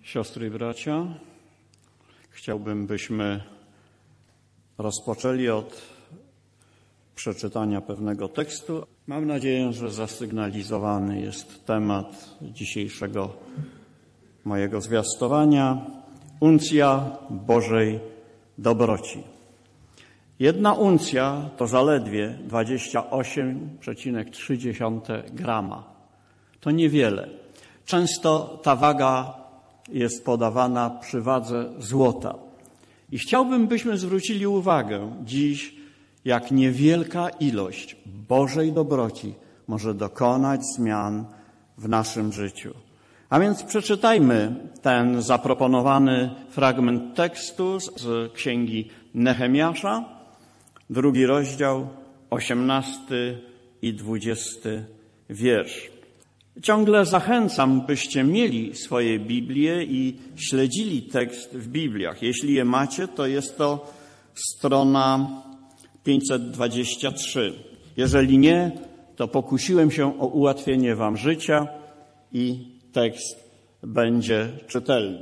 Siostry i bracia, chciałbym, byśmy rozpoczęli od przeczytania pewnego tekstu. Mam nadzieję, że zasygnalizowany jest temat dzisiejszego mojego zwiastowania. Uncja Bożej dobroci. Jedna uncja to zaledwie 28,3 grama. To niewiele. Często ta waga jest podawana przy wadze złota. I chciałbym, byśmy zwrócili uwagę dziś, jak niewielka ilość Bożej dobroci może dokonać zmian w naszym życiu. A więc przeczytajmy ten zaproponowany fragment tekstu z Księgi Nehemiasza, 2 rozdział, 18 i 20 wiersz. Ciągle zachęcam, byście mieli swoje Biblie i śledzili tekst w Bibliach. Jeśli je macie, to jest to strona 523. Jeżeli nie, to pokusiłem się o ułatwienie wam życia i tekst będzie czytelny.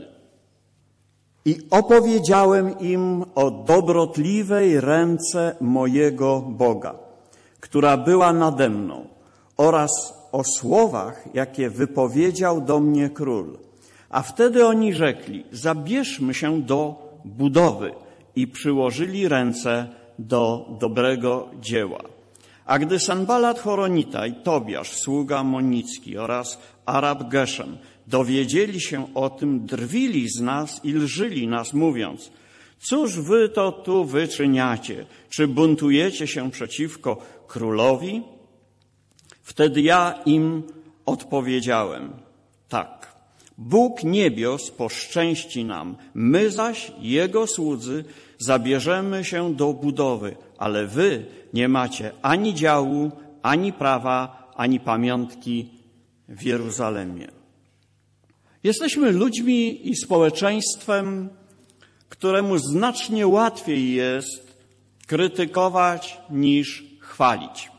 I opowiedziałem im o dobrotliwej ręce mojego Boga, która była nade mną, oraz o słowach, jakie wypowiedział do mnie król. A wtedy oni rzekli, zabierzmy się do budowy i przyłożyli ręce do dobrego dzieła. A gdy Sanballat Horonita i Tobiasz, sługa Amonicki oraz Arab Geszem dowiedzieli się o tym, drwili z nas i lżyli nas, mówiąc, cóż wy to tu wyczyniacie? Czy buntujecie się przeciwko królowi? Wtedy ja im odpowiedziałem, tak, Bóg niebios poszczęści nam, my zaś, Jego słudzy, zabierzemy się do budowy, ale wy nie macie ani działu, ani prawa, ani pamiątki w Jeruzalemie. Jesteśmy ludźmi i społeczeństwem, któremu znacznie łatwiej jest krytykować niż chwalić.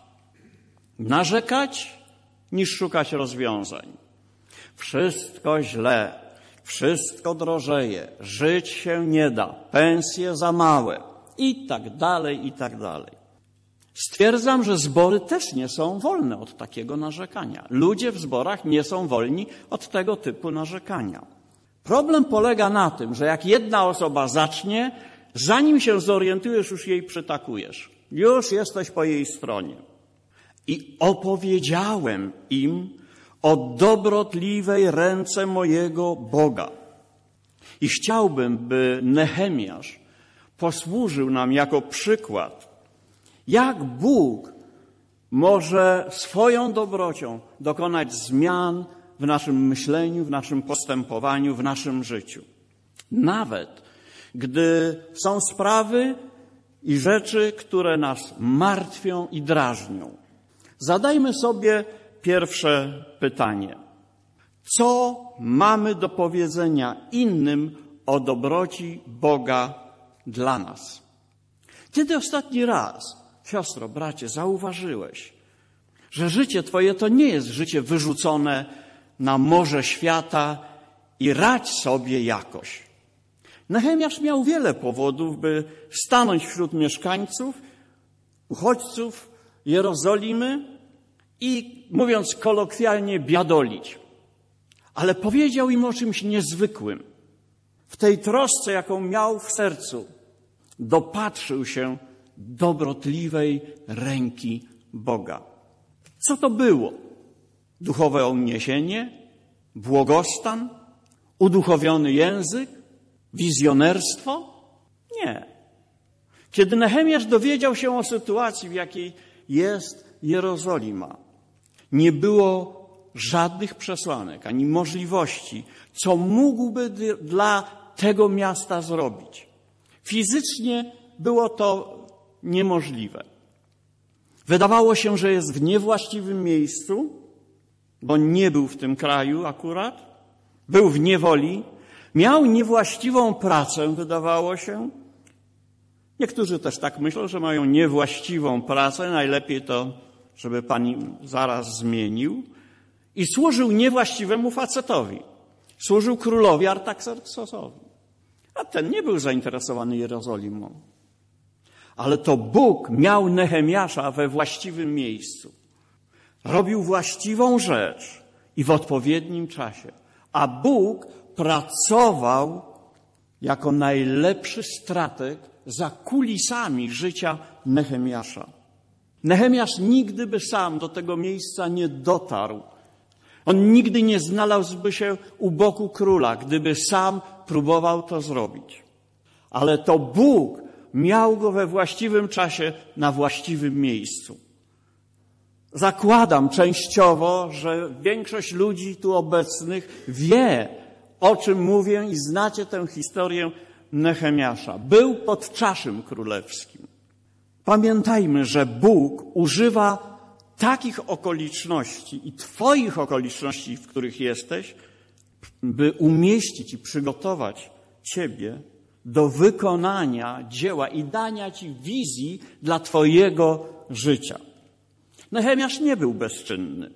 Narzekać niż szukać rozwiązań. Wszystko źle, wszystko drożeje, żyć się nie da, pensje za małe i tak dalej, i tak dalej. Stwierdzam, że zbory też nie są wolne od takiego narzekania. Ludzie w zborach nie są wolni od tego typu narzekania. Problem polega na tym, że jak jedna osoba zacznie, zanim się zorientujesz, już jej przytakujesz. Już jesteś po jej stronie. I opowiedziałem im o dobrotliwej ręce mojego Boga. I chciałbym, by Nehemiasz posłużył nam jako przykład, jak Bóg może swoją dobrocią dokonać zmian w naszym myśleniu, w naszym postępowaniu, w naszym życiu. Nawet gdy są sprawy i rzeczy, które nas martwią i drażnią. Zadajmy sobie pierwsze pytanie. Co mamy do powiedzenia innym o dobroci Boga dla nas? Kiedy ostatni raz, siostro, bracie, zauważyłeś, że życie twoje to nie jest życie wyrzucone na morze świata i radź sobie jakoś? Nehemiasz miał wiele powodów, by stanąć wśród mieszkańców, uchodźców Jerozolimy i, mówiąc kolokwialnie, biadolić. Ale powiedział im o czymś niezwykłym. W tej trosce, jaką miał w sercu, dopatrzył się dobrotliwej ręki Boga. Co to było? Duchowe uniesienie? Błogostan? Uduchowiony język? Wizjonerstwo? Nie. Kiedy Nehemiasz dowiedział się o sytuacji, w jakiej jest Jerozolima, nie było żadnych przesłanek ani możliwości, co mógłby dla tego miasta zrobić. Fizycznie było to niemożliwe. Wydawało się, że jest w niewłaściwym miejscu, bo nie był w tym kraju akurat, był w niewoli, miał niewłaściwą pracę, wydawało się. Niektórzy też tak myślą, że mają niewłaściwą pracę, najlepiej to, żeby Pan im zaraz zmienił. I służył niewłaściwemu facetowi. Służył królowi Artaxerxesowi. A ten nie był zainteresowany Jerozolimą. Ale to Bóg miał Nehemiasza we właściwym miejscu. Robił właściwą rzecz i w odpowiednim czasie. A Bóg pracował jako najlepszy strateg za kulisami życia Nehemiasza. Nehemiasz nigdy by sam do tego miejsca nie dotarł. On nigdy nie znalazłby się u boku króla, gdyby sam próbował to zrobić. Ale to Bóg miał go we właściwym czasie na właściwym miejscu. Zakładam częściowo, że większość ludzi tu obecnych wie, o czym mówię i znacie tę historię Nehemiasza. Był pod czaszym królewskim. Pamiętajmy, że Bóg używa takich okoliczności i Twoich okoliczności, w których jesteś, by umieścić i przygotować Ciebie do wykonania dzieła i dania Ci wizji dla Twojego życia. Nehemiasz nie był bezczynny.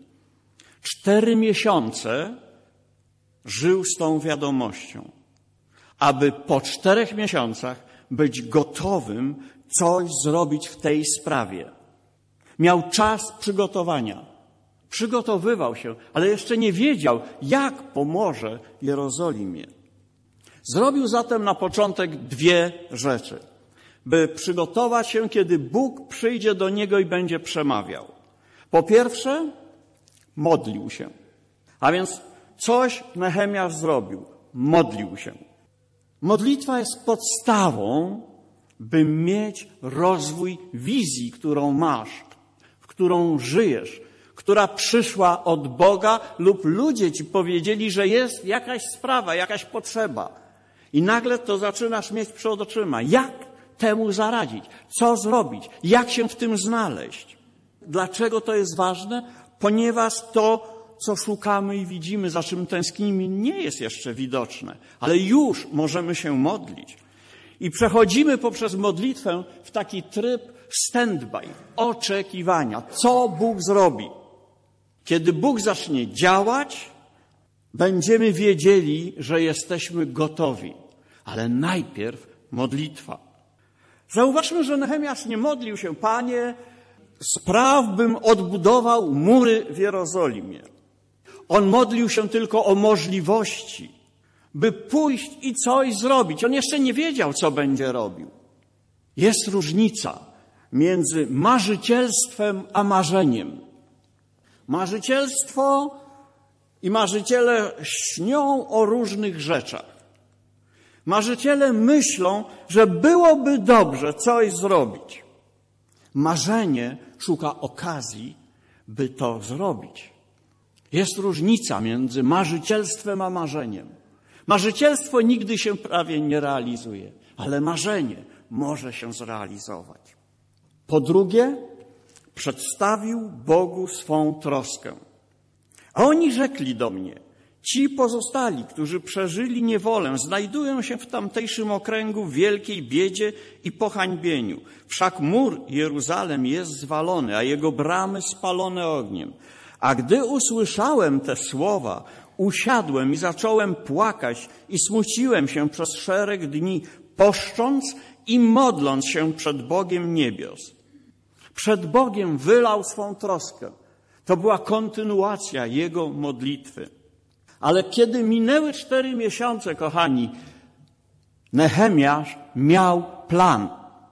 4 miesiące żył z tą wiadomością, aby po 4 miesiącach być gotowym coś zrobić w tej sprawie. Miał czas przygotowania. Przygotowywał się, ale jeszcze nie wiedział, jak pomoże Jerozolimie. Zrobił zatem na początek 2 rzeczy, by przygotować się, kiedy Bóg przyjdzie do niego i będzie przemawiał. Po pierwsze, modlił się. A więc coś Nehemiasz zrobił. Modlił się. Modlitwa jest podstawą, by mieć rozwój wizji, którą masz, w którą żyjesz, która przyszła od Boga lub ludzie ci powiedzieli, że jest jakaś sprawa, jakaś potrzeba. I nagle to zaczynasz mieć przed oczyma. Jak temu zaradzić? Co zrobić? Jak się w tym znaleźć? Dlaczego to jest ważne? Ponieważ to, co szukamy i widzimy, za czym tęsknimy, nie jest jeszcze widoczne. Ale już możemy się modlić. I przechodzimy poprzez modlitwę w taki tryb stand-by, oczekiwania. Co Bóg zrobi? Kiedy Bóg zacznie działać, będziemy wiedzieli, że jesteśmy gotowi. Ale najpierw modlitwa. Zauważmy, że Nehemiasz nie modlił się: Panie, spraw, bym odbudował mury w Jerozolimie. On modlił się tylko o możliwości, by pójść i coś zrobić. On jeszcze nie wiedział, co będzie robił. Jest różnica między marzycielstwem a marzeniem. Marzycielstwo i marzyciele śnią o różnych rzeczach. Marzyciele myślą, że byłoby dobrze coś zrobić. Marzenie szuka okazji, by to zrobić. Jest różnica między marzycielstwem a marzeniem. Marzycielstwo nigdy się prawie nie realizuje, ale marzenie może się zrealizować. Po drugie, przedstawił Bogu swą troskę. A oni rzekli do mnie: ci pozostali, którzy przeżyli niewolę, znajdują się w tamtejszym okręgu w wielkiej biedzie i pohańbieniu. Wszak mur Jeruzalem jest zwalony, a jego bramy spalone ogniem. A gdy usłyszałem te słowa, usiadłem i zacząłem płakać i smuciłem się przez szereg dni, poszcząc i modląc się przed Bogiem niebios. Przed Bogiem wylał swą troskę. To była kontynuacja jego modlitwy. Ale kiedy minęły 4 miesiące, kochani, Nehemiasz miał plan.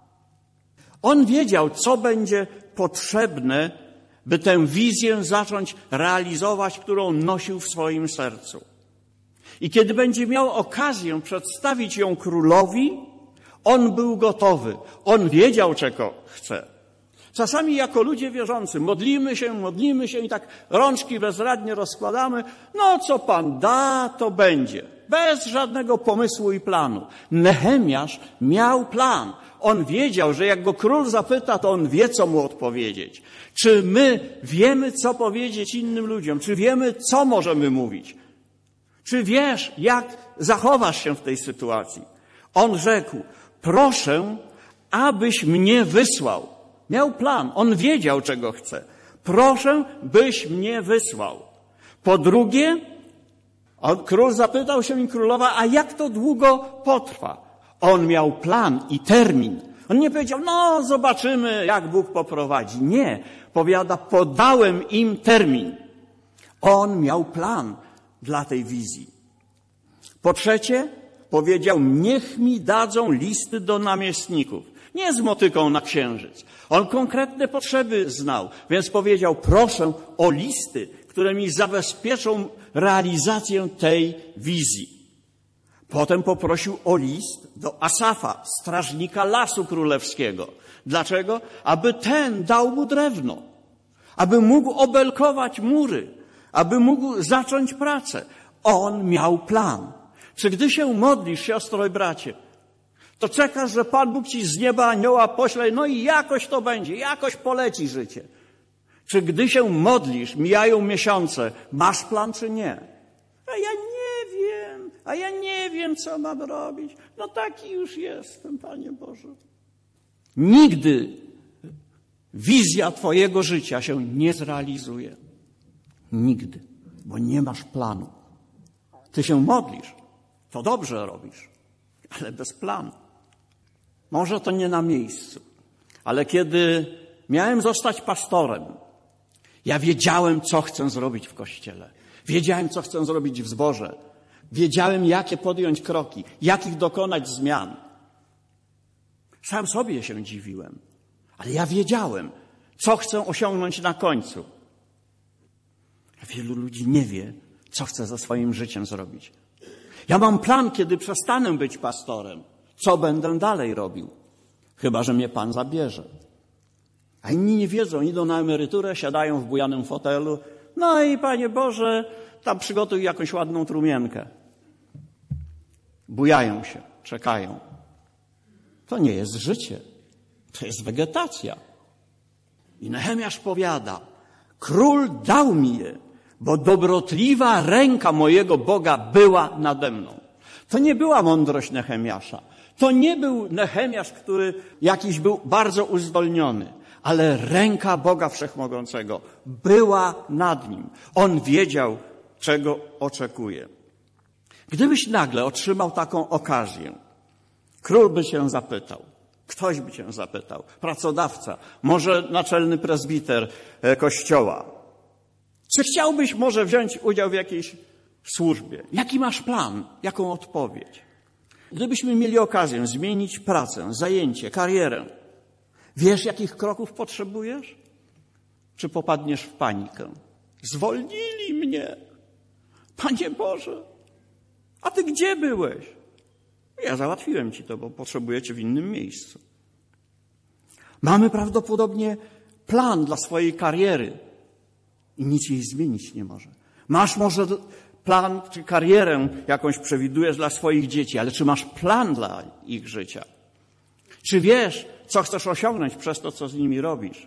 On wiedział, co będzie potrzebne, by tę wizję zacząć realizować, którą nosił w swoim sercu. I kiedy będzie miał okazję przedstawić ją królowi, on był gotowy. On wiedział, czego chce. Czasami jako ludzie wierzący modlimy się i tak rączki bezradnie rozkładamy. No, co Pan da, to będzie. Bez żadnego pomysłu i planu. Nehemiasz miał plan. On wiedział, że jak go król zapyta, to on wie, co mu odpowiedzieć. Czy my wiemy, co powiedzieć innym ludziom? Czy wiemy, co możemy mówić? Czy wiesz, jak zachowasz się w tej sytuacji? On rzekł: proszę, abyś mnie wysłał. Miał plan. On wiedział, czego chce. Proszę, byś mnie wysłał. Po drugie, Król zapytał się i królowa, a jak to długo potrwa? On miał plan i termin. On nie powiedział, no zobaczymy, jak Bóg poprowadzi. Nie, powiada, podałem im termin. On miał plan dla tej wizji. Po trzecie, powiedział, niech mi dadzą listy do namiestników. Nie z motyką na księżyc. On konkretne potrzeby znał, więc powiedział, proszę o listy, które mi zabezpieczą realizację tej wizji. Potem poprosił o list do Asafa, strażnika Lasu Królewskiego. Dlaczego? Aby ten dał mu drewno, aby mógł obelkować mury, aby mógł zacząć pracę. On miał plan. Czy gdy się modlisz, siostro i bracie, to czekasz, że Pan Bóg ci z nieba anioła pośle, no i jakoś to będzie, jakoś poleci życie. Czy gdy się modlisz, mijają miesiące, masz plan czy nie? A ja nie wiem, co mam robić. No taki już jestem, Panie Boże. Nigdy wizja twojego życia się nie zrealizuje. Nigdy, bo nie masz planu. Ty się modlisz, to dobrze robisz, ale bez planu. Może to nie na miejscu, ale kiedy miałem zostać pastorem, ja wiedziałem, co chcę zrobić w Kościele. Wiedziałem, co chcę zrobić w zborze. Wiedziałem, jakie podjąć kroki, jakich dokonać zmian. Sam sobie się dziwiłem, ale ja wiedziałem, co chcę osiągnąć na końcu. A wielu ludzi nie wie, co chce ze swoim życiem zrobić. Ja mam plan, kiedy przestanę być pastorem, co będę dalej robił, chyba że mnie Pan zabierze. A inni nie wiedzą, idą na emeryturę, siadają w bujanym fotelu, no i Panie Boże, tam przygotuj jakąś ładną trumienkę. Bujają się, czekają. To nie jest życie, to jest wegetacja. I Nehemiasz powiada, król dał mi je, bo dobrotliwa ręka mojego Boga była nade mną. To nie była mądrość Nehemiasza. To nie był Nehemiasz, który jakiś był bardzo uzdolniony, ale ręka Boga Wszechmogącego była nad nim. On wiedział, czego oczekuje. Gdybyś nagle otrzymał taką okazję, król by cię zapytał, ktoś by cię zapytał, pracodawca, może naczelny prezbiter kościoła, czy chciałbyś może wziąć udział w jakiejś służbie? Jaki masz plan? Jaką odpowiedź? Gdybyśmy mieli okazję zmienić pracę, zajęcie, karierę, wiesz, jakich kroków potrzebujesz? Czy popadniesz w panikę? Zwolnili mnie. Panie Boże, a Ty gdzie byłeś? Ja załatwiłem Ci to, bo potrzebujecie w innym miejscu. Mamy prawdopodobnie plan dla swojej kariery i nic jej zmienić nie może. Masz może plan czy karierę jakąś przewidujesz dla swoich dzieci, ale czy masz plan dla ich życia? Czy wiesz, co chcesz osiągnąć przez to, co z nimi robisz?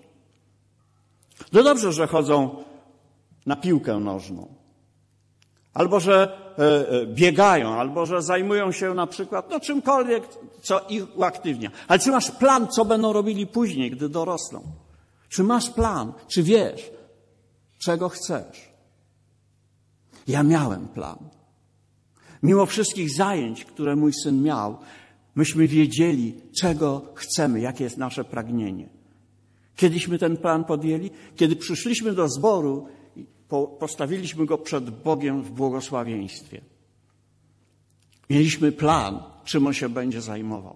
No dobrze, że chodzą na piłkę nożną. Albo, że biegają, albo, że zajmują się na przykład czymkolwiek, co ich uaktywnia. Ale czy masz plan, co będą robili później, gdy dorosną? Czy masz plan? Czy wiesz, czego chcesz? Ja miałem plan. Mimo wszystkich zajęć, które mój syn miał, myśmy wiedzieli, czego chcemy, jakie jest nasze pragnienie. Kiedyśmy ten plan podjęli? Kiedy przyszliśmy do zboru, postawiliśmy go przed Bogiem w błogosławieństwie. Mieliśmy plan, czym on się będzie zajmował.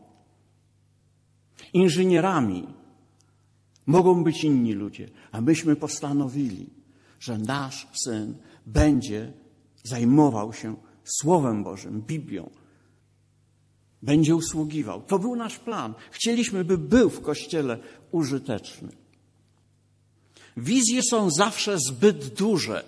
Inżynierami mogą być inni ludzie, a myśmy postanowili, że nasz syn będzie zajmował się Słowem Bożym, Biblią. Będzie usługiwał. To był nasz plan. Chcieliśmy, by był w Kościele użyteczny. Wizje są zawsze zbyt duże.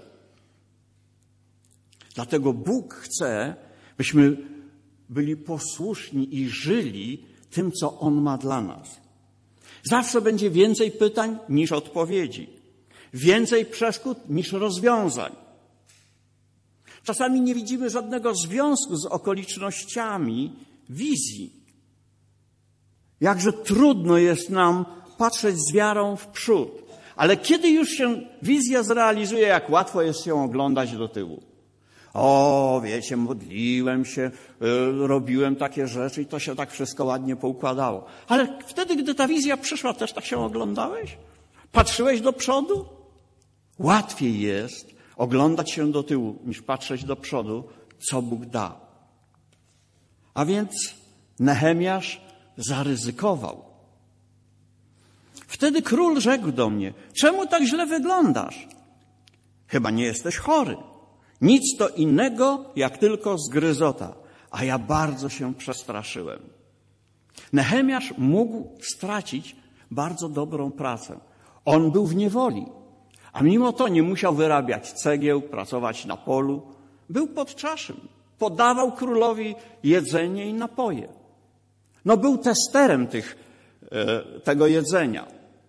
Dlatego Bóg chce, byśmy byli posłuszni i żyli tym, co On ma dla nas. Zawsze będzie więcej pytań niż odpowiedzi. Więcej przeszkód niż rozwiązań. Czasami nie widzimy żadnego związku z okolicznościami wizji. Jakże trudno jest nam patrzeć z wiarą w przód. Ale kiedy już się wizja zrealizuje, jak łatwo jest się oglądać do tyłu. O, wiecie, modliłem się, robiłem takie rzeczy i to się tak wszystko ładnie poukładało. Ale wtedy, gdy ta wizja przyszła, też tak się oglądałeś? Patrzyłeś do przodu? Łatwiej jest oglądać się do tyłu, niż patrzeć do przodu, co Bóg da. A więc Nehemiasz zaryzykował. Wtedy król rzekł do mnie: czemu tak źle wyglądasz? Chyba nie jesteś chory. Nic to innego, jak tylko zgryzota. A ja bardzo się przestraszyłem. Nehemiasz mógł stracić bardzo dobrą pracę. On był w niewoli, a mimo to nie musiał wyrabiać cegieł, pracować na polu. Był pod czaszym. Podawał królowi jedzenie i napoje. No był testerem tego jedzenia.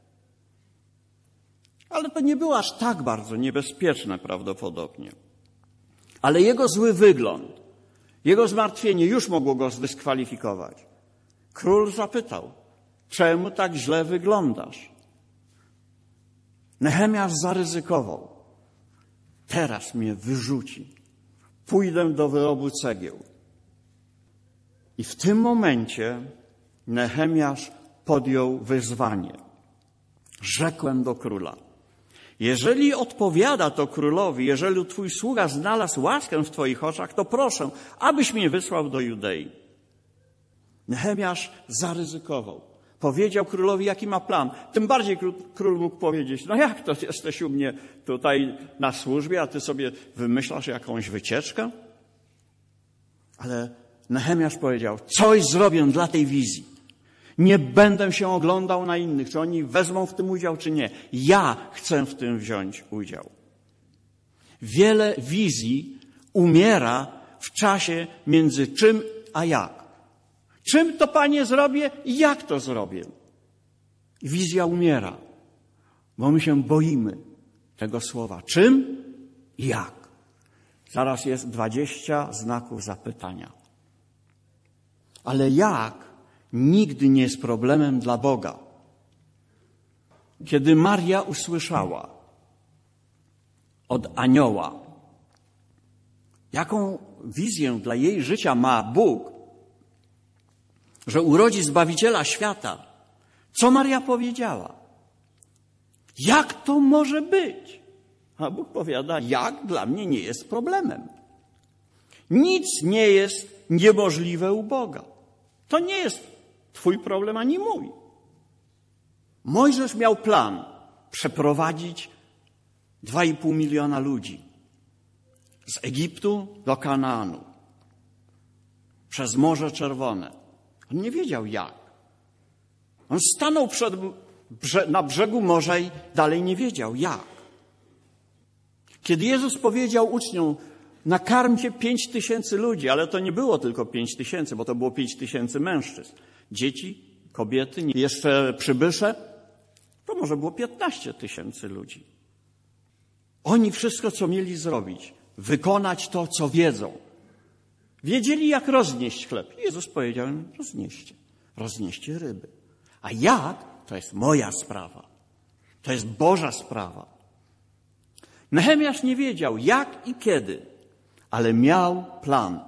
Ale to nie było aż tak bardzo niebezpieczne prawdopodobnie. Ale jego zły wygląd, jego zmartwienie już mogło go zdyskwalifikować. Król zapytał: czemu tak źle wyglądasz? Nehemiasz zaryzykował. Teraz mnie wyrzuci. Pójdę do wyrobu cegieł. I w tym momencie Nehemiasz podjął wyzwanie. Rzekłem do króla: jeżeli odpowiada to królowi, jeżeli twój sługa znalazł łaskę w twoich oczach, to proszę, abyś mnie wysłał do Judei. Nehemiasz zaryzykował. Powiedział królowi, jaki ma plan. Tym bardziej król mógł powiedzieć: no jak to jesteś u mnie tutaj na służbie, a ty sobie wymyślasz jakąś wycieczkę? Ale Nehemiasz powiedział: coś zrobię dla tej wizji. Nie będę się oglądał na innych, czy oni wezmą w tym udział, czy nie. Ja chcę w tym wziąć udział. Wiele wizji umiera w czasie między czym a jak. Czym to, Panie, zrobię i jak to zrobię? Wizja umiera, bo my się boimy tego słowa. Czym i jak? Zaraz jest 20 znaków zapytania. Ale jak nigdy nie jest problemem dla Boga. Kiedy Maria usłyszała od anioła, jaką wizję dla jej życia ma Bóg, że urodzi Zbawiciela świata, co Maria powiedziała? Jak to może być? A Bóg powiada: jak dla mnie nie jest problemem. Nic nie jest niemożliwe u Boga. To nie jest twój problem ani mój. Mojżesz miał plan przeprowadzić 2,5 miliona ludzi z Egiptu do Kanaanu przez Morze Czerwone. On nie wiedział jak. On stanął na brzegu morza i dalej nie wiedział jak. Kiedy Jezus powiedział uczniom: nakarmcie 5,000 ludzi, ale to nie było tylko 5,000, bo to było 5,000 mężczyzn. Dzieci, kobiety, jeszcze przybysze, to może było 15,000 ludzi. Oni wszystko, co mieli zrobić, wykonać to, co wiedzą. Wiedzieli, jak roznieść chleb. Jezus powiedział im: roznieście ryby. A jak? To jest moja sprawa. To jest Boża sprawa. Nehemiasz nie wiedział jak i kiedy, ale miał plan.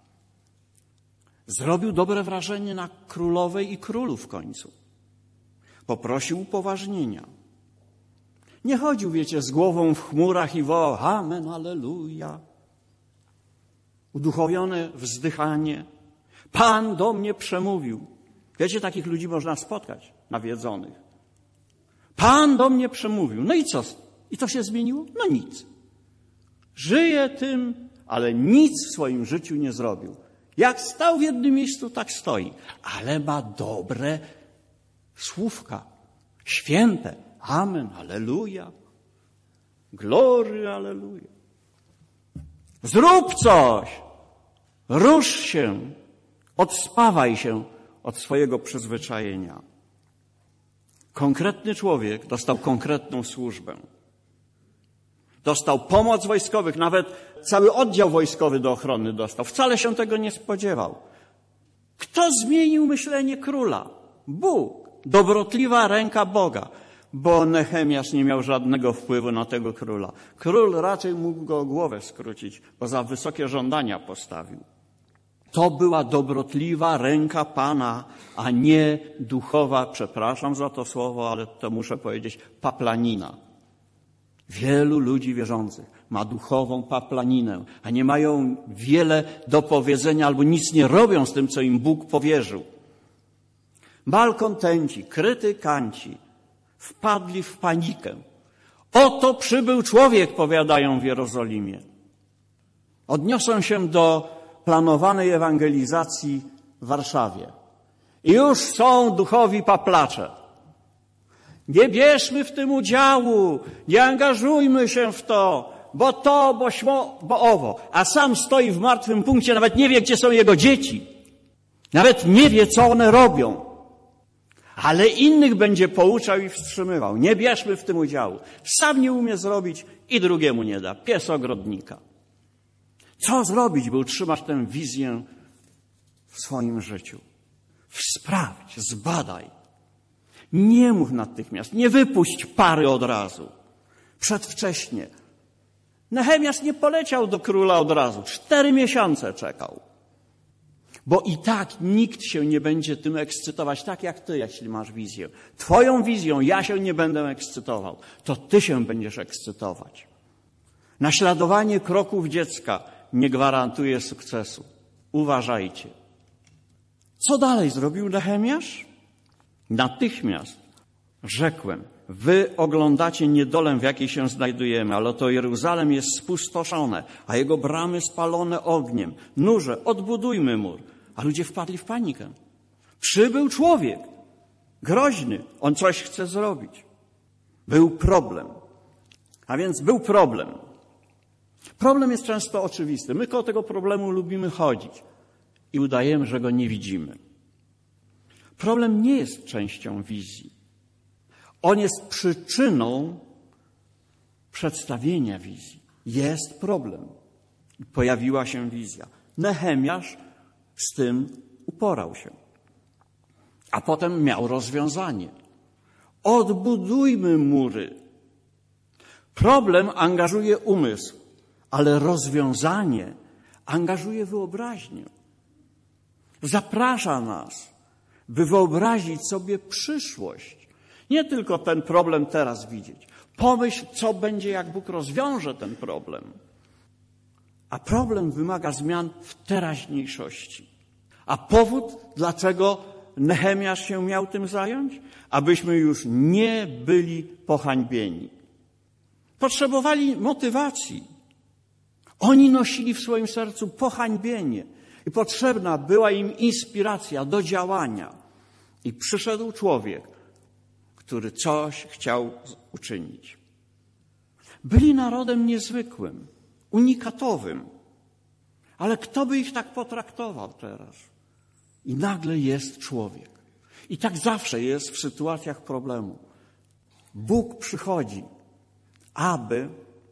Zrobił dobre wrażenie na królowej i królu w końcu. Poprosił upoważnienia. Nie chodził, wiecie, z głową w chmurach i wołał: amen, alleluja. Uduchowione wzdychanie. Pan do mnie przemówił. Wiecie, takich ludzi można spotkać, nawiedzonych. Pan do mnie przemówił. No i co? I to się zmieniło? No nic. Żyje tym, ale nic w swoim życiu nie zrobił. Jak stał w jednym miejscu, tak stoi. Ale ma dobre słówka. Święte. Amen, alleluja. Glory, alleluja. Zrób coś. Rusz się. Odspawaj się od swojego przyzwyczajenia. Konkretny człowiek dostał konkretną służbę. Dostał pomoc wojskowych, nawet cały oddział wojskowy do ochrony dostał. Wcale się tego nie spodziewał. Kto zmienił myślenie króla? Bóg. Dobrotliwa ręka Boga. bo Nehemiasz nie miał żadnego wpływu na tego króla. Król raczej mógł go o głowę skrócić, bo za wysokie żądania postawił. To była dobrotliwa ręka Pana, a nie duchowa, przepraszam za to słowo, ale to muszę powiedzieć, paplanina. Wielu ludzi wierzących ma duchową paplaninę, a nie mają wiele do powiedzenia albo nic nie robią z tym, co im Bóg powierzył. Malkontenci, krytykanci wpadli w panikę. Oto przybył człowiek, powiadają w Jerozolimie. Odniosą się do planowanej ewangelizacji w Warszawie. I już są duchowi paplacze. Nie bierzmy w tym udziału, nie angażujmy się w to, bo to, bo śmo, bo owo. A sam stoi w martwym punkcie, nawet nie wie, gdzie są jego dzieci. Nawet nie wie, co one robią. Ale innych będzie pouczał i wstrzymywał. Nie bierzmy w tym udziału. Sam nie umie zrobić i drugiemu nie da. Pies ogrodnika. Co zrobić, by utrzymać tę wizję w swoim życiu? Sprawdź, zbadaj. Nie mów natychmiast, nie wypuść pary od razu. Przedwcześnie. Nehemiasz nie poleciał do króla od razu. 4 miesiące czekał. Bo i tak nikt się nie będzie tym ekscytować, tak jak ty, jeśli masz wizję. Twoją wizją ja się nie będę ekscytował. To ty się będziesz ekscytować. Naśladowanie kroków dziecka nie gwarantuje sukcesu. Uważajcie. Co dalej zrobił Nehemiasz? Natychmiast rzekłem, wy oglądacie niedolę, w jakiej się znajdujemy, ale to Jeruzalem jest spustoszone, a jego bramy spalone ogniem. Nurze, odbudujmy mur. A ludzie wpadli w panikę. Przybył człowiek, groźny, on coś chce zrobić. Był problem. A więc był problem. Problem jest często oczywisty. My koło tego problemu lubimy chodzić i udajemy, że go nie widzimy. Problem nie jest częścią wizji. On jest przyczyną przedstawienia wizji. Jest problem. Pojawiła się wizja. Nehemiasz z tym uporał się. A potem miał rozwiązanie. Odbudujmy mury. Problem angażuje umysł, ale rozwiązanie angażuje wyobraźnię. Zaprasza nas, by wyobrazić sobie przyszłość. Nie tylko ten problem teraz widzieć. Pomyśl, co będzie, jak Bóg rozwiąże ten problem. A problem wymaga zmian w teraźniejszości. A powód, dlaczego Nehemiasz się miał tym zająć? Abyśmy już nie byli pohańbieni. Potrzebowali motywacji. Oni nosili w swoim sercu pohańbienie i potrzebna była im inspiracja do działania. I przyszedł człowiek, który coś chciał uczynić. Byli narodem niezwykłym, unikatowym. Ale kto by ich tak potraktował teraz? I nagle jest człowiek. I tak zawsze jest w sytuacjach problemu. Bóg przychodzi, aby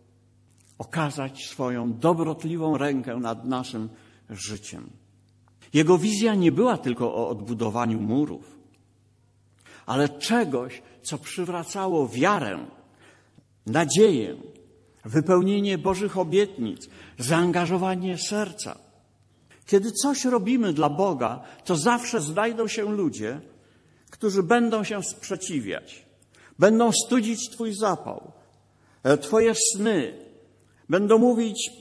okazać swoją dobrotliwą rękę nad naszym życiem. Jego wizja nie była tylko o odbudowaniu murów, ale czegoś, co przywracało wiarę, nadzieję, wypełnienie Bożych obietnic, zaangażowanie serca. Kiedy coś robimy dla Boga, to zawsze znajdą się ludzie, którzy będą się sprzeciwiać, będą studzić Twój zapał, Twoje sny, będą mówić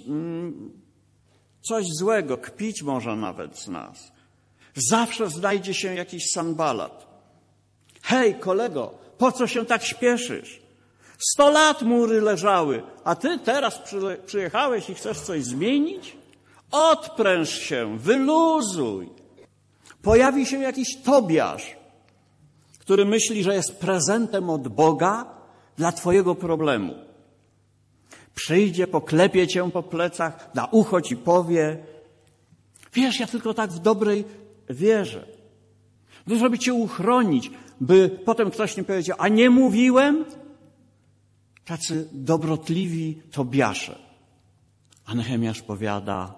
coś złego, kpić może nawet z nas. Zawsze znajdzie się jakiś Sanbalat. Hej, kolego, po co się tak śpieszysz? 100 lat mury leżały, a ty teraz przyjechałeś i chcesz coś zmienić? Odpręż się, wyluzuj. Pojawi się jakiś Tobiasz, który myśli, że jest prezentem od Boga dla twojego problemu. Przyjdzie, poklepie cię po plecach, na ucho ci powie: wiesz, ja tylko tak w dobrej wierze. Żeby cię uchronić, by potem ktoś nie powiedział: a nie mówiłem? Tacy dobrotliwi Tobiasze. A Nehemiasz powiada: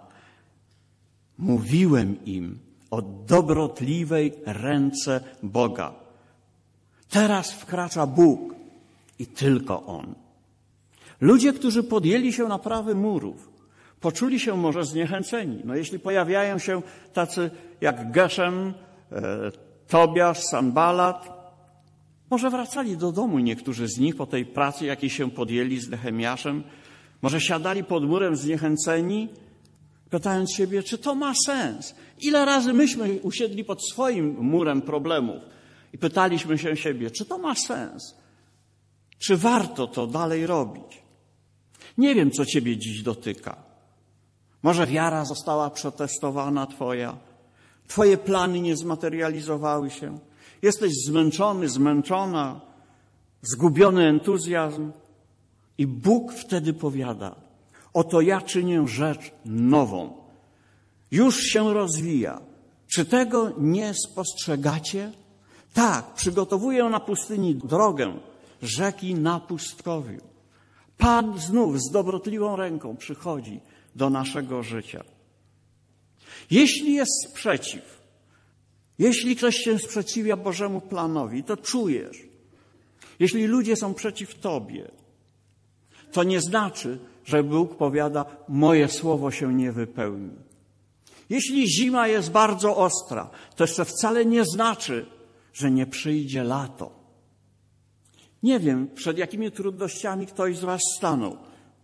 mówiłem im o dobrotliwej ręce Boga. Teraz wkracza Bóg I tylko On. Ludzie, którzy podjęli się naprawy murów, poczuli się może zniechęceni. No jeśli pojawiają się tacy jak Geszem, Tobiasz, Sanbalat, może wracali do domu niektórzy z nich po tej pracy, jakiej się podjęli z Nehemiaszem, może siadali pod murem zniechęceni, pytając siebie, czy to ma sens? Ile razy myśmy usiedli pod swoim murem problemów i pytaliśmy się siebie, czy to ma sens? Czy warto to dalej robić? Nie wiem, co ciebie dziś dotyka. Może wiara została przetestowana twoja, twoje plany nie zmaterializowały się, jesteś zmęczony, zmęczona, zgubiony entuzjazm i Bóg wtedy powiada, oto ja czynię rzecz nową. Już się rozwija. Czy tego nie spostrzegacie? Tak, przygotowuję na pustyni drogę, rzeki na pustkowiu. Pan znów z dobrotliwą ręką przychodzi do naszego życia. Jeśli jest sprzeciw, jeśli ktoś się sprzeciwia Bożemu planowi, to czujesz. Jeśli ludzie są przeciw Tobie, to nie znaczy, że Bóg powiada, moje słowo się nie wypełni. Jeśli zima jest bardzo ostra, to jeszcze wcale nie znaczy, że nie przyjdzie lato. Nie wiem, przed jakimi trudnościami ktoś z was stanął.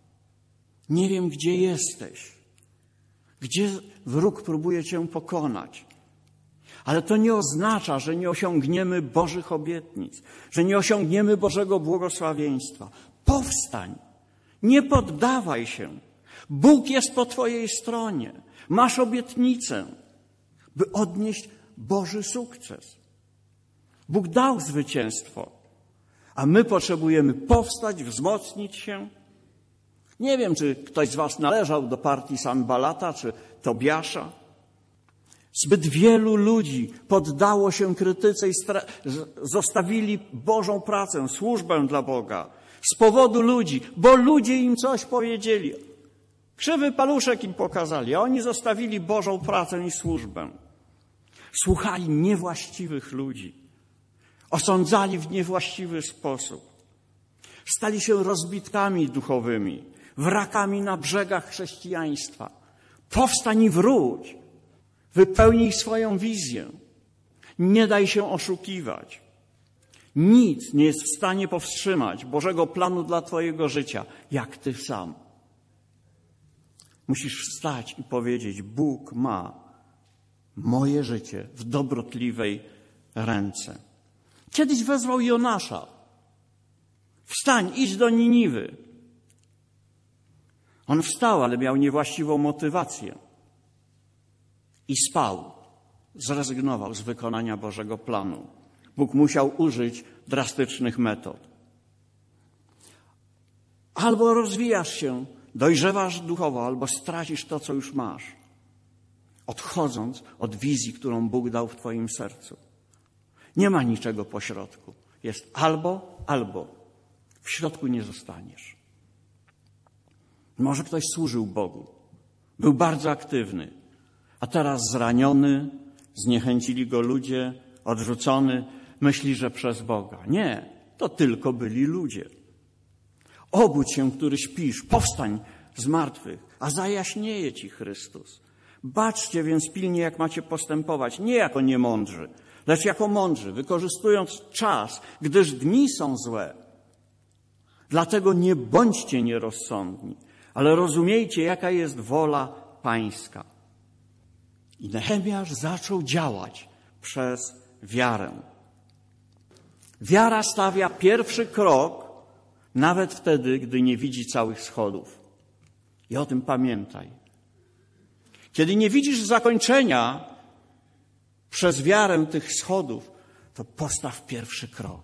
Nie wiem, gdzie jesteś, gdzie wróg próbuje cię pokonać. Ale to nie oznacza, że nie osiągniemy Bożych obietnic, że nie osiągniemy Bożego błogosławieństwa. Powstań, nie poddawaj się. Bóg jest po twojej stronie. Masz obietnicę, by odnieść Boży sukces. Bóg dał zwycięstwo, a my potrzebujemy powstać, wzmocnić się. Nie wiem, czy ktoś z was należał do partii Sanbalata czy Tobiasza. Zbyt wielu ludzi poddało się krytyce i zostawili Bożą pracę, służbę dla Boga z powodu ludzi, bo ludzie im coś powiedzieli. Krzywy paluszek im pokazali, a oni zostawili Bożą pracę i służbę. Słuchali niewłaściwych ludzi. Osądzali w niewłaściwy sposób. Stali się rozbitkami duchowymi, wrakami na brzegach chrześcijaństwa. Powstań i wróć. Wypełnij swoją wizję. Nie daj się oszukiwać. Nic nie jest w stanie powstrzymać Bożego planu dla twojego życia, jak ty sam. Musisz wstać i powiedzieć, Bóg ma moje życie w dobrotliwej ręce. Kiedyś wezwał Jonasza. Wstań, idź do Niniwy. On wstał, ale miał niewłaściwą motywację. I spał. Zrezygnował z wykonania Bożego planu. Bóg musiał użyć drastycznych metod. Albo rozwijasz się, dojrzewasz duchowo, albo stracisz to, co już masz. Odchodząc od wizji, którą Bóg dał w twoim sercu. Nie ma niczego pośrodku. Jest albo, albo. W środku nie zostaniesz. Może ktoś służył Bogu. Był bardzo aktywny. A teraz zraniony, zniechęcili go ludzie, odrzucony. Myśli, że przez Boga. Nie, to tylko byli ludzie. Obudź się, który śpisz, powstań z martwych, a zajaśnieje ci Chrystus. Baczcie więc pilnie, jak macie postępować, nie jako niemądrzy, lecz jako mądrzy, wykorzystując czas, gdyż dni są złe. Dlatego nie bądźcie nierozsądni, ale rozumiejcie, jaka jest wola Pańska. I Nehemiasz zaczął działać przez wiarę. Wiara stawia pierwszy krok, nawet wtedy, gdy nie widzi całych schodów. I o tym pamiętaj. Kiedy nie widzisz zakończenia przez wiarę tych schodów, to postaw pierwszy krok.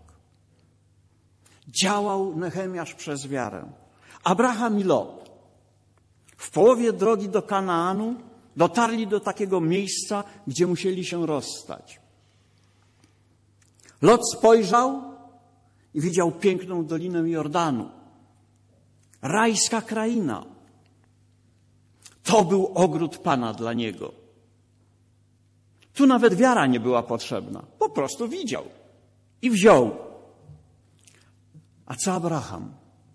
Działał Nehemiasz przez wiarę. Abraham i Lot w połowie drogi do Kanaanu dotarli do takiego miejsca, gdzie musieli się rozstać. Lot spojrzał i widział piękną dolinę Jordanu. Rajska kraina. To był ogród Pana dla niego. Tu nawet wiara nie była potrzebna. Po prostu widział i wziął. A co Abraham?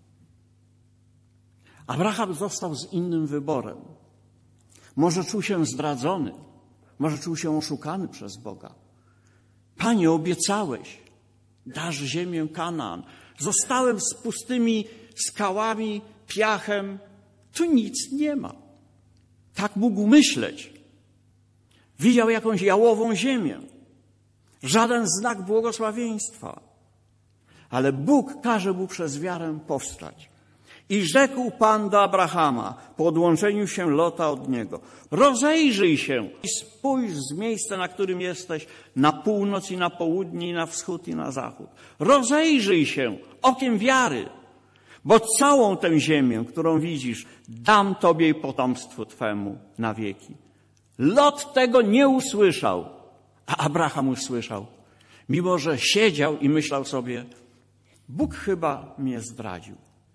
Abraham został z innym wyborem. Może czuł się zdradzony, może czuł się oszukany przez Boga. Panie, obiecałeś, dasz ziemię Kanaan. Zostałem z pustymi skałami, piachem. Tu nic nie ma. Tak mógł myśleć. Widział jakąś jałową ziemię. Żaden znak błogosławieństwa. Ale Bóg każe mu przez wiarę powstać. I rzekł Pan do Abrahama po odłączeniu się Lota od niego: rozejrzyj się i spójrz z miejsca, na którym jesteś, na północ i na południe i na wschód i na zachód. Rozejrzyj się okiem wiary, bo całą tę ziemię, którą widzisz, dam tobie i potomstwu twemu na wieki. Lot tego nie usłyszał, a Abraham usłyszał. Mimo że siedział i myślał sobie: Bóg chyba mnie zdradził.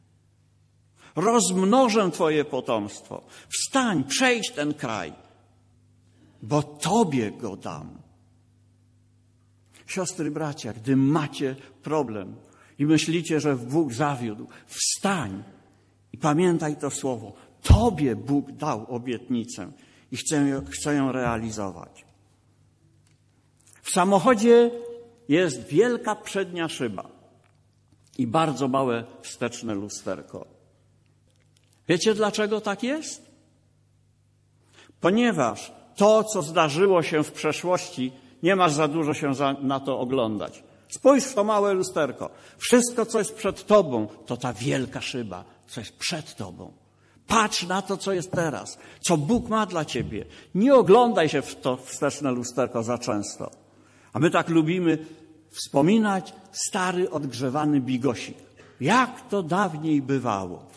Rozmnożę twoje potomstwo. Wstań, przejdź ten kraj, bo tobie go dam. Siostry, bracia, gdy macie problem i myślicie, że Bóg zawiódł, wstań i pamiętaj to słowo. Tobie Bóg dał obietnicę i chce ją realizować. W samochodzie jest wielka przednia szyba i bardzo małe wsteczne lusterko. Wiecie, dlaczego tak jest? Ponieważ to, co zdarzyło się w przeszłości, nie masz za dużo się na to oglądać. Spójrz w to małe lusterko. Wszystko, co jest przed tobą, to ta wielka szyba, co jest przed tobą. Patrz na to, co jest teraz, co Bóg ma dla ciebie. Nie oglądaj się w to wsteczne lusterko za często. A my tak lubimy wspominać stary, odgrzewany bigosik. Jak to dawniej bywało.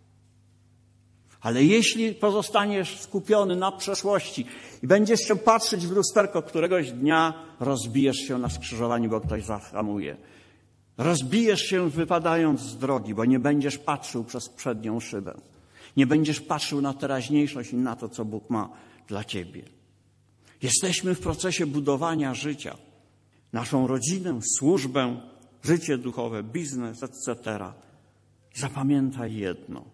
Ale jeśli pozostaniesz skupiony na przeszłości i będziesz się patrzeć w lusterko, któregoś dnia rozbijesz się na skrzyżowaniu, bo ktoś zahamuje. Rozbijesz się wypadając z drogi, bo nie będziesz patrzył przez przednią szybę. Nie będziesz patrzył na teraźniejszość i na to, co Bóg ma dla ciebie. Jesteśmy w procesie budowania życia. Naszą rodzinę, służbę, życie duchowe, biznes, etc. Zapamiętaj jedno.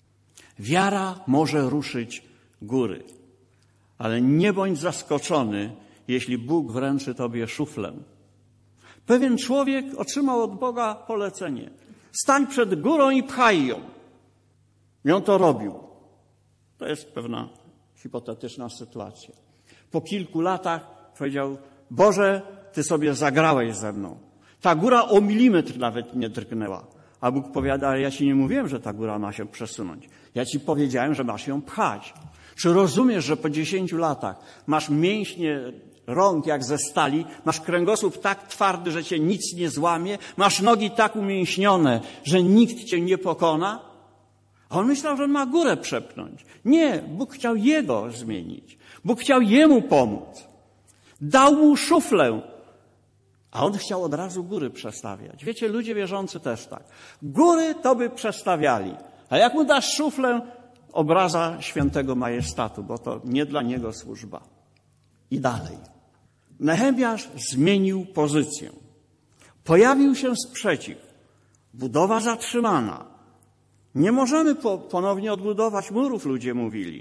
Wiara może ruszyć góry, ale nie bądź zaskoczony, jeśli Bóg wręczy tobie szuflę. Pewien człowiek otrzymał od Boga polecenie. Stań przed górą i pchaj ją. I on to robił. To jest pewna hipotetyczna sytuacja. Po kilku latach powiedział: Boże, Ty sobie zagrałeś ze mną. Ta góra o milimetr nawet nie drgnęła. A Bóg powiada: ale ja ci nie mówiłem, że ta góra ma się przesunąć. Ja ci powiedziałem, że masz ją pchać. Czy rozumiesz, że po 10 latach masz mięśnie rąk jak ze stali, masz kręgosłup tak twardy, że cię nic nie złamie, masz nogi tak umięśnione, że nikt cię nie pokona? A on myślał, że ma górę przepchnąć. Nie, Bóg chciał jego zmienić. Bóg chciał jemu pomóc. Dał mu szuflę. A on chciał od razu góry przestawiać. Wiecie, ludzie wierzący też tak. Góry to by przestawiali. A jak mu dasz szuflę, obraza świętego majestatu, bo to nie dla niego służba. I dalej. Nehemiasz zmienił pozycję. Pojawił się sprzeciw. Budowa zatrzymana. Nie możemy ponownie odbudować murów, ludzie mówili.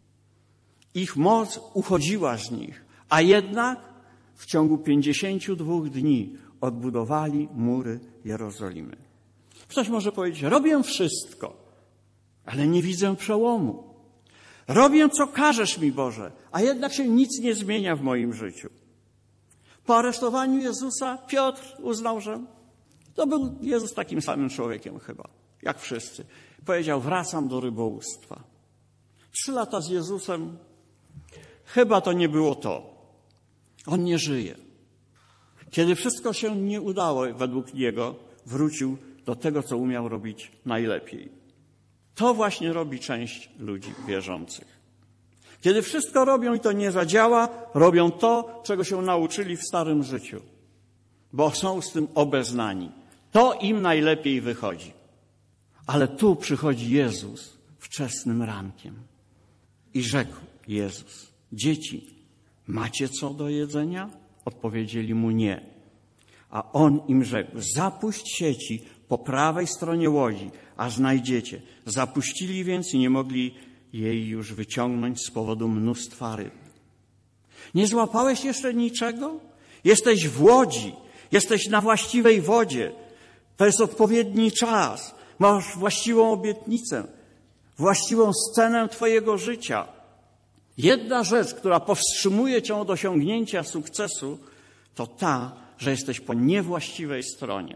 Ich moc uchodziła z nich, a jednak w ciągu 52 dni odbudowali mury Jerozolimy. Ktoś może powiedzieć: robię wszystko, ale nie widzę przełomu. Robię, co każesz mi, Boże, a jednak się nic nie zmienia w moim życiu. Po aresztowaniu Jezusa Piotr uznał, że to był Jezus takim samym człowiekiem chyba, jak wszyscy. Powiedział: wracam do rybołówstwa. 3 lata z Jezusem, chyba to nie było to. On nie żyje. Kiedy wszystko się nie udało według niego, wrócił do tego, co umiał robić najlepiej. To właśnie robi część ludzi wierzących. Kiedy wszystko robią i to nie zadziała, robią to, czego się nauczyli w starym życiu, bo są z tym obeznani. To im najlepiej wychodzi. Ale tu przychodzi Jezus wczesnym rankiem i rzekł Jezus: dzieci, macie co do jedzenia? Odpowiedzieli mu nie. A on im rzekł: zapuść sieci po prawej stronie łodzi, a znajdziecie. Zapuścili więc i nie mogli jej już wyciągnąć z powodu mnóstwa ryb. Nie złapałeś jeszcze niczego? Jesteś w łodzi, jesteś na właściwej wodzie. To jest odpowiedni czas. Masz właściwą obietnicę, właściwą scenę twojego życia. Jedna rzecz, która powstrzymuje cię od osiągnięcia sukcesu, to ta, że jesteś po niewłaściwej stronie.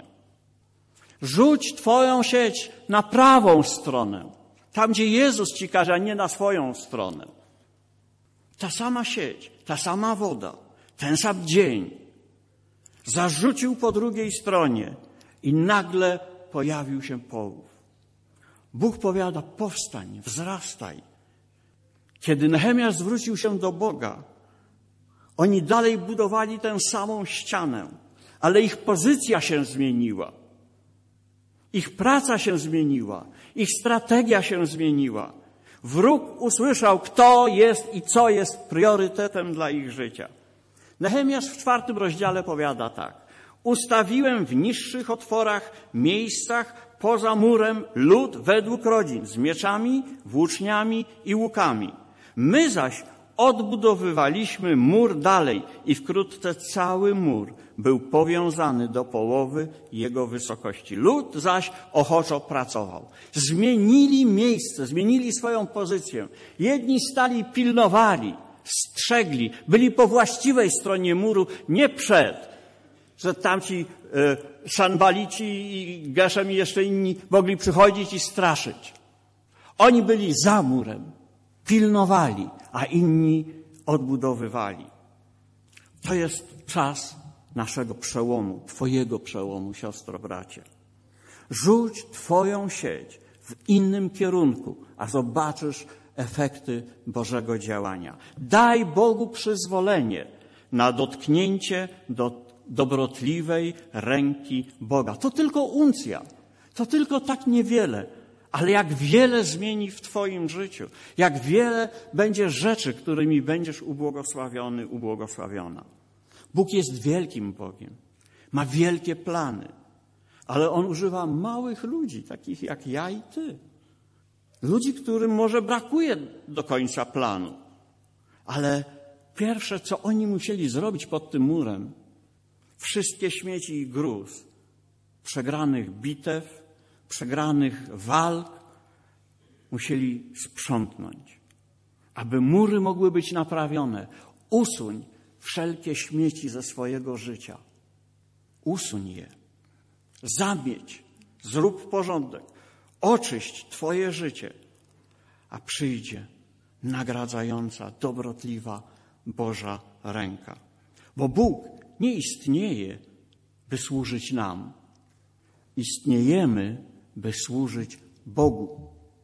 Rzuć twoją sieć na prawą stronę, tam gdzie Jezus ci każe, a nie na swoją stronę. Ta sama sieć, ta sama woda, ten sam dzień. Zarzucił po drugiej stronie i nagle pojawił się połów. Bóg powiada, powstań, wzrastaj. Kiedy Nehemiasz zwrócił się do Boga, oni dalej budowali tę samą ścianę, ale ich pozycja się zmieniła. Ich praca się zmieniła, ich strategia się zmieniła. Wróg usłyszał, kto jest i co jest priorytetem dla ich życia. Nehemiasz w 4 rozdziale powiada tak. Ustawiłem w niższych otworach, miejscach poza murem lud według rodzin, z mieczami, włóczniami i łukami. My zaś odbudowywaliśmy mur dalej i wkrótce cały mur był powiązany do połowy jego wysokości. Lud zaś ochoczo pracował. Zmienili miejsce, zmienili swoją pozycję. Jedni stali, pilnowali, strzegli, byli po właściwej stronie muru, nie przed, że tamci Sanbalici i Geszem i jeszcze inni mogli przychodzić i straszyć. Oni byli za murem, pilnowali, a inni odbudowywali. To jest czas naszego przełomu, twojego przełomu, siostro, bracie. Rzuć twoją sieć w innym kierunku, a zobaczysz efekty Bożego działania. Daj Bogu przyzwolenie na dotknięcie do dobrotliwej ręki Boga. To tylko uncja, to tylko tak niewiele, ale jak wiele zmieni w twoim życiu, jak wiele będzie rzeczy, którymi będziesz ubłogosławiony, ubłogosławiona. Bóg jest wielkim Bogiem, ma wielkie plany, ale On używa małych ludzi, takich jak ja i ty. Ludzi, którym może brakuje do końca planu, ale pierwsze, co oni musieli zrobić pod tym murem, wszystkie śmieci i gruz przegranych bitew, przegranych walk musieli sprzątnąć. Aby mury mogły być naprawione, usuń wszelkie śmieci ze swojego życia. Usuń je. Zamieć. Zrób porządek. Oczyść twoje życie. A przyjdzie nagradzająca, dobrotliwa Boża ręka. Bo Bóg nie istnieje, by służyć nam. Istniejemy, by służyć Bogu.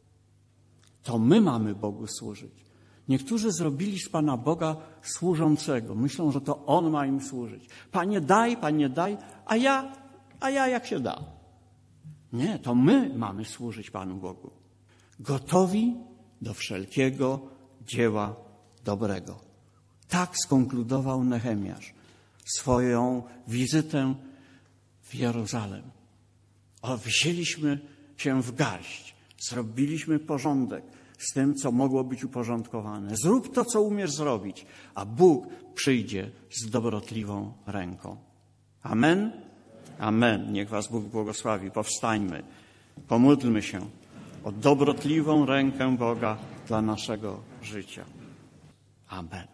To my mamy Bogu służyć. Niektórzy zrobili z Pana Boga służącego. Myślą, że to On ma im służyć. Panie daj, a ja jak się da. Nie, to my mamy służyć Panu Bogu. Gotowi do wszelkiego dzieła dobrego. Tak skonkludował Nehemiasz swoją wizytę w Jeruzalem. Wzięliśmy się w garść, zrobiliśmy porządek z tym, co mogło być uporządkowane. Zrób to, co umiesz zrobić, a Bóg przyjdzie z dobrotliwą ręką. Amen? Amen. Niech was Bóg błogosławi. Powstańmy, pomódlmy się o dobrotliwą rękę Boga dla naszego życia. Amen.